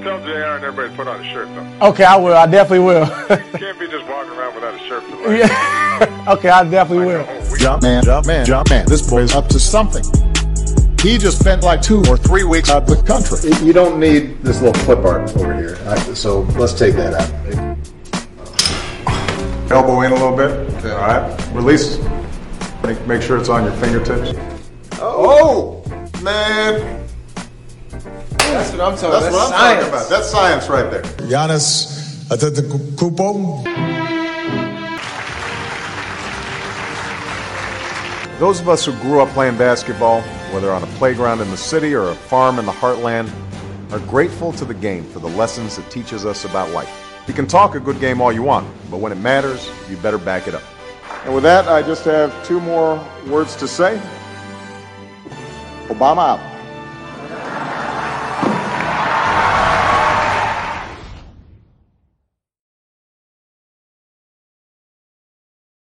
Tell JR and everybody to put on a shirt, though. Okay, I will. I definitely will. You can't be just walking around without a shirt. Yeah. Okay, I definitely will. Jumpman. This boy's up to something. He just spent like 2 or 3 weeks out of the country. You don't need this little clip art over here, so let's take that out. Elbow in a little bit. Okay. All right. Release. Make sure it's on your fingertips. Oh, man. That's what I'm talking about. That's what I'm talking about. That's science right there. Giannis Antetokounmpo. Those of us who grew up playing basketball, whether on a playground in the city or a farm in the heartland, are grateful to the game for the lessons it teaches us about life. You can talk a good game all you want, but when it matters, you better back it up. And with that, I just have 2 more words to say. Obama out.